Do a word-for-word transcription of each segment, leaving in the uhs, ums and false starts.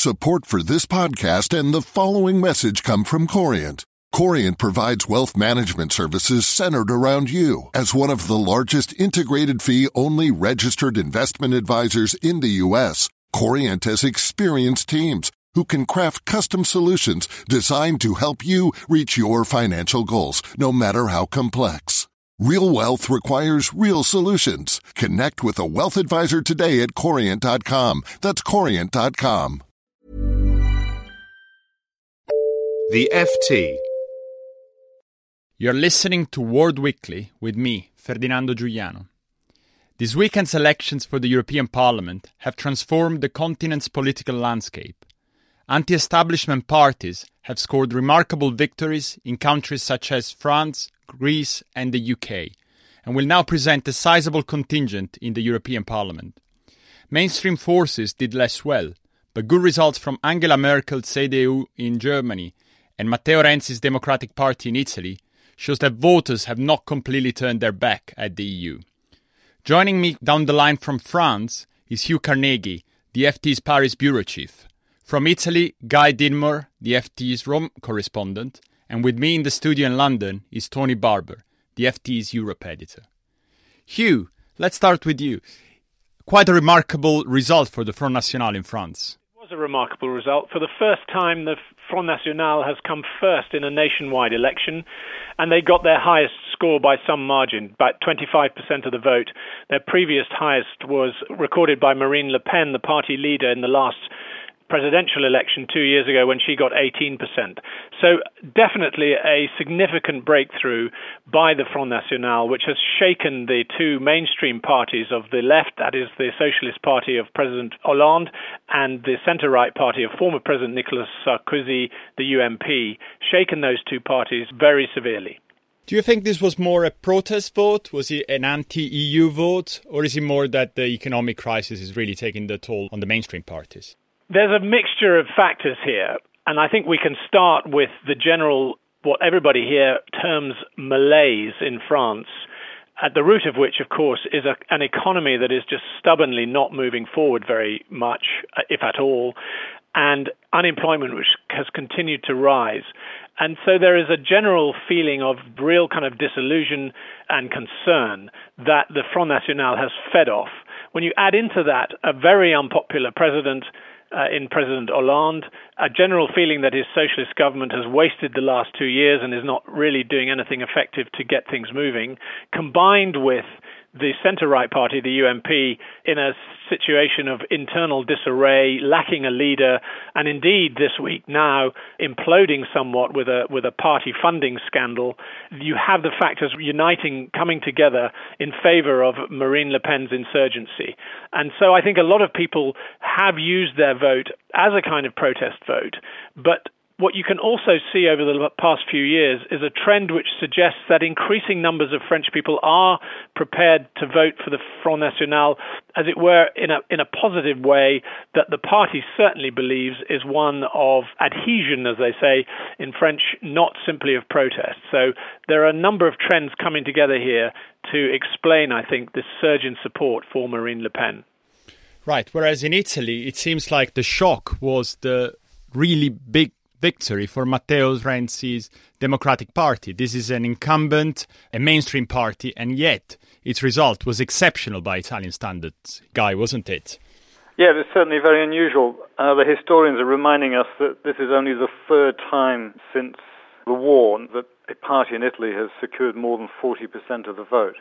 Support for this podcast and the following message come from Corient. Corient provides wealth management services centered around you. As one of the largest integrated fee-only registered investment advisors in the U S, Corient has experienced teams who can craft custom solutions designed to help you reach your financial goals, no matter how complex. Real wealth requires real solutions. Connect with a wealth advisor today at corient dot com. That's corient dot com. The F T. You're listening to World Weekly with me, Ferdinando Giuliano. This weekend's elections for the European Parliament have transformed the continent's political landscape. Anti-establishment parties have scored remarkable victories in countries such as France, Greece and the U K, and will now present a sizable contingent in the European Parliament. Mainstream forces did less well, but good results from Angela Merkel's C D U in Germany and Matteo Renzi's Democratic Party in Italy shows that voters have not completely turned their back at the E U. Joining me down the line from France is Hugh Carnegie, the F T's Paris bureau chief. From Italy, Guy Dinmore, the F T's Rome correspondent, and with me in the studio in London is Tony Barber, the F T's Europe editor. Hugh, let's start with you. Quite a remarkable result for the Front National in France. It was a remarkable result. For the first time, the Front National has come first in a nationwide election, and they got their highest score by some margin, about twenty-five percent of the vote. Their previous highest was recorded by Marine Le Pen, the party leader in the last presidential election two years ago when she got eighteen percent. So definitely a significant breakthrough by the Front National, which has shaken the two mainstream parties of the left, that is the Socialist Party of President Hollande, and the centre-right party of former President Nicolas Sarkozy, the U M P, shaken those two parties very severely. Do you think this was more a protest vote? Was it an anti-E U vote? Or is it more that the economic crisis is really taking the toll on the mainstream parties? There's a mixture of factors here, and I think we can start with the general, what everybody here terms malaise in France, at the root of which, of course, is a, an economy that is just stubbornly not moving forward very much, if at all, and unemployment which has continued to rise. And so there is a general feeling of real kind of disillusion and concern that the Front National has fed off. When you add into that a very unpopular president, Uh, in President Hollande, a general feeling that his socialist government has wasted the last two years and is not really doing anything effective to get things moving, combined with the centre-right party, the U M P, in a situation of internal disarray, lacking a leader, and indeed this week now imploding somewhat with a with a party funding scandal. You have the factors uniting, coming together in favour of Marine Le Pen's insurgency. And so I think a lot of people have used their vote as a kind of protest vote, but what you can also see over the past few years is a trend which suggests that increasing numbers of French people are prepared to vote for the Front National, as it were, in a in a positive way that the party certainly believes is one of adhesion, as they say in French, not simply of protest. So there are a number of trends coming together here to explain, I think, this surge in support for Marine Le Pen. Right, whereas in Italy, it seems like the shock was the really big victory for Matteo Renzi's Democratic Party. This is an incumbent, a mainstream party, and yet its result was exceptional by Italian standards. Guy, wasn't it? Yeah, it was certainly very unusual. Uh, the historians are reminding us that this is only the third time since the war that a party in Italy has secured more than forty percent of the vote.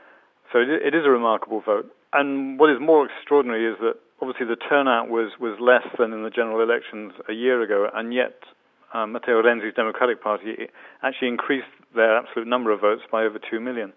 So it, it is a remarkable vote. And what is more extraordinary is that obviously the turnout was, was less than in the general elections a year ago, and yet uh, Matteo Renzi's Democratic Party actually increased their absolute number of votes by over two million.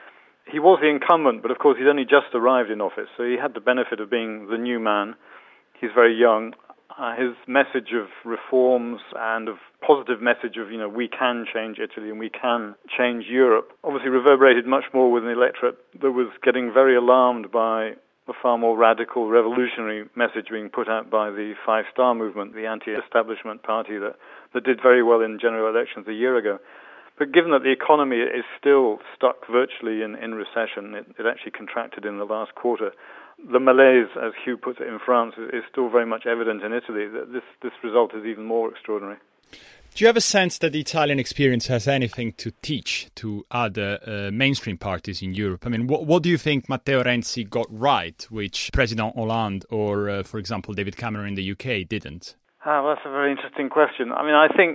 He was the incumbent, but of course he'd only just arrived in office, so he had the benefit of being the new man. He's very young. Uh, his message of reforms and of positive message of, you know, we can change Italy and we can change Europe, obviously reverberated much more with an electorate that was getting very alarmed by the far more radical, revolutionary message being put out by the Five Star Movement, the anti-establishment party that, that did very well in general elections a year ago. But given that the economy is still stuck virtually in, in recession, it, it actually contracted in the last quarter, the malaise, as Hugh puts it in France, is, is still very much evident in Italy. That this, this result is even more extraordinary. Do you have a sense that the Italian experience has anything to teach to other uh, mainstream parties in Europe? I mean, what, what do you think Matteo Renzi got right, which President Hollande or, uh, for example, David Cameron in the U K didn't? Ah, well, that's a very interesting question. I mean, I think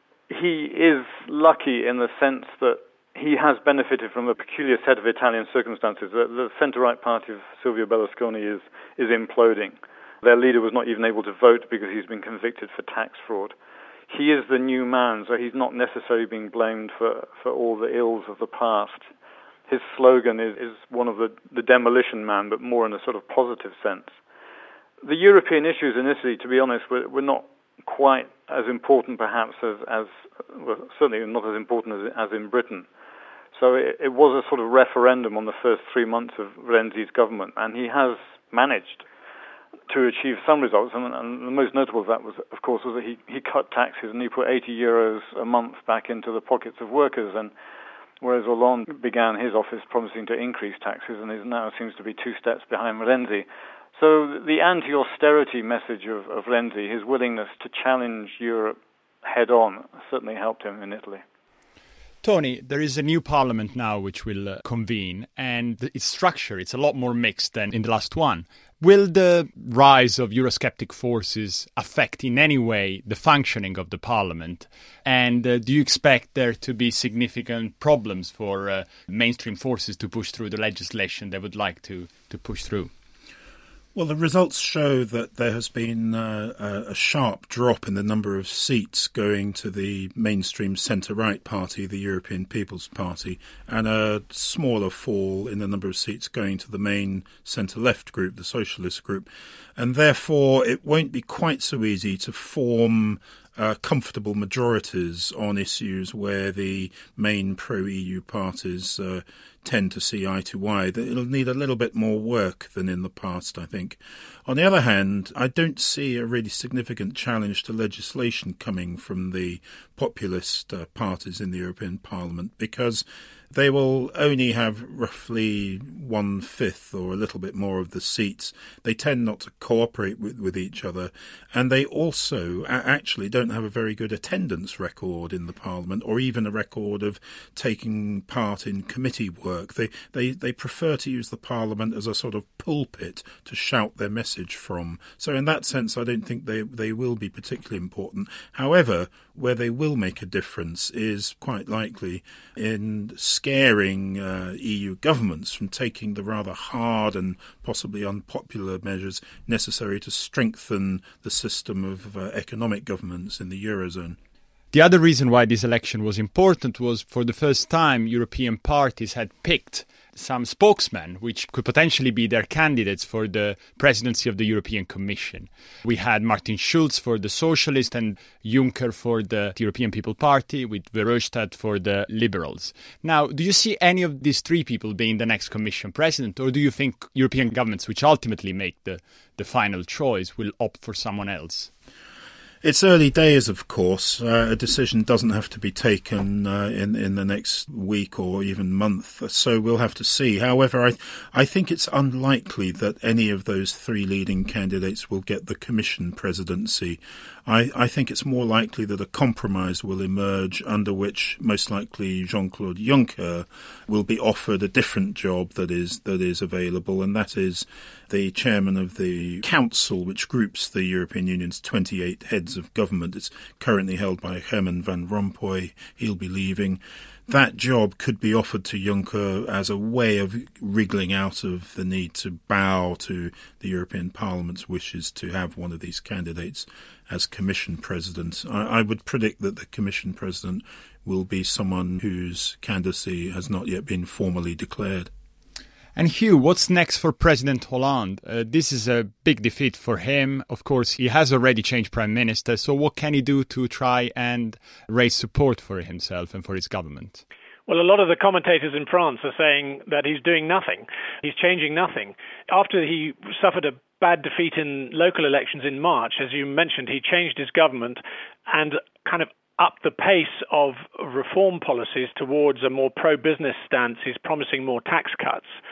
he is lucky in the sense that he has benefited from a peculiar set of Italian circumstances. The, the centre-right party of Silvio Berlusconi is, is imploding. Their leader was not even able to vote because he's been convicted for tax fraud. He is the new man, so he's not necessarily being blamed for, for all the ills of the past. His slogan is, is one of the, the demolition man, but more in a sort of positive sense. The European issues in Italy, to be honest, were, were not quite as important perhaps as, as well, certainly not as important as, as in Britain. So it, it was a sort of referendum on the first three months of Renzi's government, and he has managed to achieve some results, and, and the most notable of that was, of course, was that he, he cut taxes and he put eighty euros a month back into the pockets of workers, and whereas Hollande began his office promising to increase taxes and is now seems to be two steps behind Renzi. So the anti-austerity message of, of Renzi, his willingness to challenge Europe head-on, certainly helped him in Italy. Tony, there is a new parliament now which will uh, convene, and its structure, it's a lot more mixed than in the last one. Will the rise of Eurosceptic forces affect in any way the functioning of the parliament? And uh, do you expect there to be significant problems for uh, mainstream forces to push through the legislation they would like to, to push through? Well, the results show that there has been uh, a sharp drop in the number of seats going to the mainstream centre-right party, the European People's Party, and a smaller fall in the number of seats going to the main centre-left group, the Socialist group. And therefore, it won't be quite so easy to form uh, comfortable majorities on issues where the main pro-E U parties uh, tend to see eye to eye. It'll need a little bit more work than in the past, I think. On the other hand, I don't see a really significant challenge to legislation coming from the populist uh, parties in the European Parliament, because they will only have roughly one-fifth or a little bit more of the seats. They tend not to cooperate with, with each other, and they also actually don't have a very good attendance record in the Parliament, or even a record of taking part in committee work. They, they, they prefer to use the Parliament as a sort of pulpit to shout their message from. So in that sense, I don't think they, they will be particularly important. However, where they will make a difference is quite likely in scaring uh, E U governments from taking the rather hard and possibly unpopular measures necessary to strengthen the system of uh, economic governance in the Eurozone. The other reason why this election was important was, for the first time, European parties had picked some spokesmen which could potentially be their candidates for the presidency of the European Commission. We had Martin Schulz for the Socialist and Juncker for the European People Party, with Verhofstadt for the Liberals. Now, do you see any of these three people being the next Commission president, or do you think European governments, which ultimately make the, the final choice, will opt for someone else? It's early days, of course. Uh, a decision doesn't have to be taken uh, in in the next week or even month, so we'll have to see. However, I I think it's unlikely that any of those three leading candidates will get the Commission presidency. I, I think it's more likely that a compromise will emerge under which most likely Jean-Claude Juncker will be offered a different job that is that is available, and that is the chairman of the council, which groups the European Union's twenty-eight heads of government. It's currently held by Herman Van Rompuy. He'll be leaving. That job could be offered to Juncker as a way of wriggling out of the need to bow to the European Parliament's wishes to have one of these candidates as Commission President. I, I would predict that the Commission President will be someone whose candidacy has not yet been formally declared. And Hugh, what's next for President Hollande? Uh, this is a big defeat for him. Of course, he has already changed Prime Minister. So what can he do to try and raise support for himself and for his government? Well, a lot of the commentators in France are saying that he's doing nothing. He's changing nothing. After he suffered a bad defeat in local elections in March, as you mentioned, he changed his government and kind of upped the pace of reform policies towards a more pro-business stance. He's promising more tax cuts.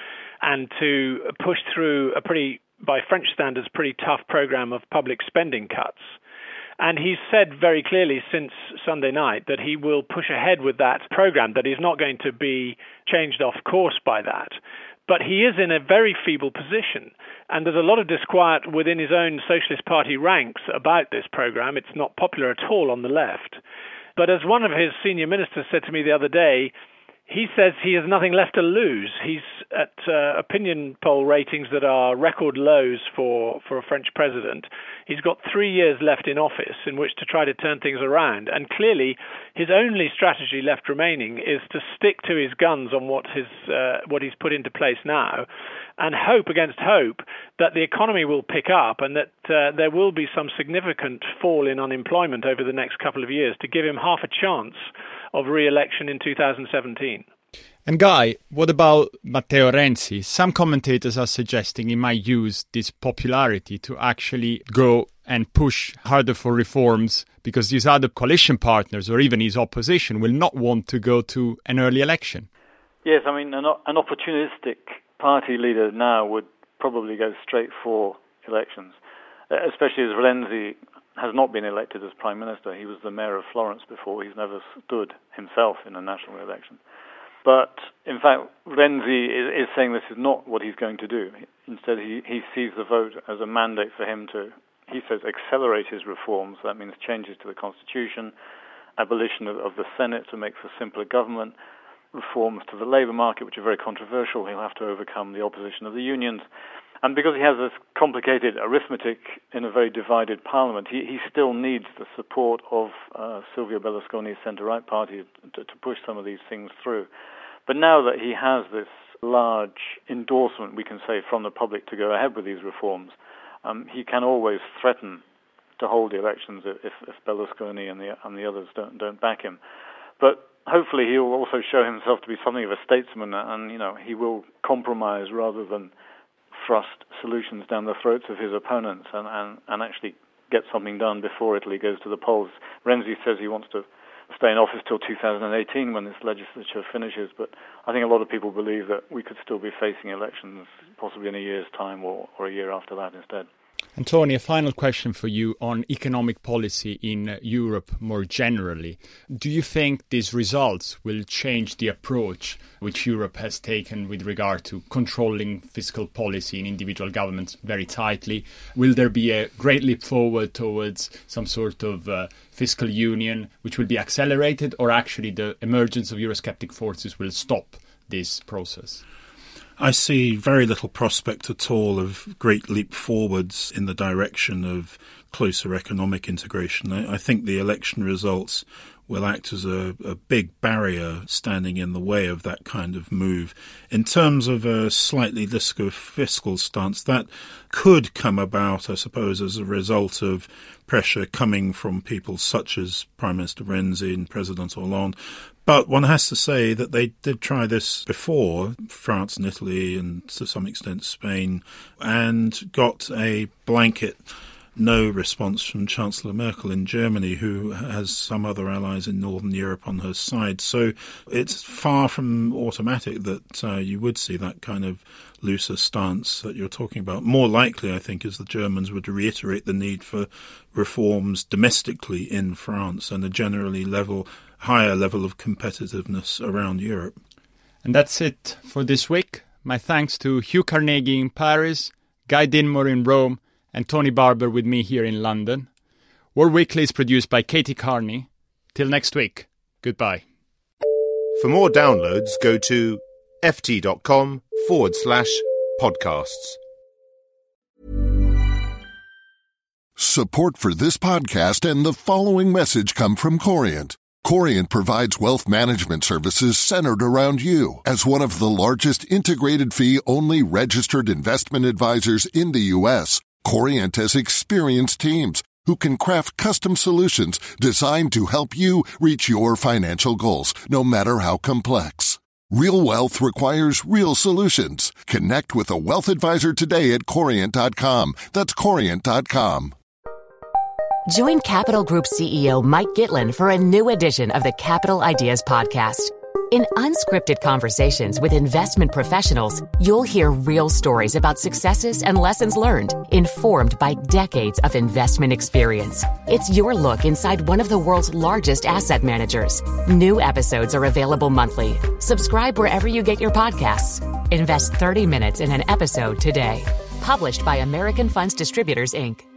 and to push through a pretty, by French standards, pretty tough program of public spending cuts. And he's said very clearly since Sunday night that he will push ahead with that program, that he's not going to be changed off course by that. But he is in a very feeble position. And there's a lot of disquiet within his own Socialist Party ranks about this program. It's not popular at all on the left. But as one of his senior ministers said to me the other day, he says he has nothing left to lose. He's at uh, opinion poll ratings that are record lows for, for a French president. He's got three years left in office in which to try to turn things around. And clearly, his only strategy left remaining is to stick to his guns on what his uh, what he's put into place now, and hope against hope that the economy will pick up and that uh, there will be some significant fall in unemployment over the next couple of years to give him half a chance of re-election in two thousand seventeen. And Guy, what about Matteo Renzi? Some commentators are suggesting he might use this popularity to actually go and push harder for reforms because his other coalition partners or even his opposition will not want to go to an early election. Yes, I mean, an, an opportunistic party leader now would probably go straight for elections, especially as Renzi has not been elected as Prime Minister. He was the mayor of Florence before. He's never stood himself in a national election. But, in fact, Renzi is, is saying this is not what he's going to do. Instead, he, he sees the vote as a mandate for him to, he says, accelerate his reforms. That means changes to the Constitution, abolition of, of the Senate to make for simpler government, reforms to the labour market, which are very controversial. He'll have to overcome the opposition of the unions. And because he has this complicated arithmetic in a very divided parliament, he, he still needs the support of uh, Silvio Berlusconi's centre-right party to, to push some of these things through. But now that he has this large endorsement, we can say, from the public to go ahead with these reforms, um, he can always threaten to hold the elections if, if Berlusconi and the, and the others don't, don't back him. But hopefully he will also show himself to be something of a statesman, and you know he will compromise rather than thrust solutions down the throats of his opponents and, and, and actually get something done before Italy goes to the polls. Renzi says he wants to stay in office till two thousand eighteen when this legislature finishes, but I think a lot of people believe that we could still be facing elections possibly in a year's time or, or a year after that instead. And Tony, a final question for you on economic policy in Europe more generally. Do you think these results will change the approach which Europe has taken with regard to controlling fiscal policy in individual governments very tightly? Will there be a great leap forward towards some sort of uh, fiscal union which will be accelerated, or actually the emergence of Eurosceptic forces will stop this process? I see very little prospect at all of great leap forwards in the direction of closer economic integration. I, I think the election results will act as a, a big barrier standing in the way of that kind of move. In terms of a slightly disco fiscal stance, that could come about, I suppose, as a result of pressure coming from people such as Prime Minister Renzi and President Hollande. But one has to say that they did try this before, France and Italy and to some extent Spain, and got a blanket no response from Chancellor Merkel in Germany, who has some other allies in Northern Europe on her side. So it's far from automatic that uh, you would see that kind of looser stance that you're talking about. More likely, I think, is the Germans would reiterate the need for reforms domestically in France and a generally level, higher level of competitiveness around Europe. And that's it for this week. My thanks to Hugh Carnegie in Paris, Guy Dinmore in Rome, and Tony Barber with me here in London. World Weekly is produced by Katie Carney. Till next week, goodbye. For more downloads, go to ft.com forward slash podcasts. Support for this podcast and the following message come from Corient. Corient provides wealth management services centered around you. As one of the largest integrated fee-only registered investment advisors in the U S, Corient has experienced teams who can craft custom solutions designed to help you reach your financial goals, no matter how complex. Real wealth requires real solutions. Connect with a wealth advisor today at Corient dot com. That's Corient dot com. Join Capital Group C E O Mike Gitlin for a new edition of the Capital Ideas Podcast. In Unscripted Conversations with Investment Professionals, you'll hear real stories about successes and lessons learned, informed by decades of investment experience. It's your look inside one of the world's largest asset managers. New episodes are available monthly. Subscribe wherever you get your podcasts. Invest thirty minutes in an episode today. Published by American Funds Distributors, Incorporated.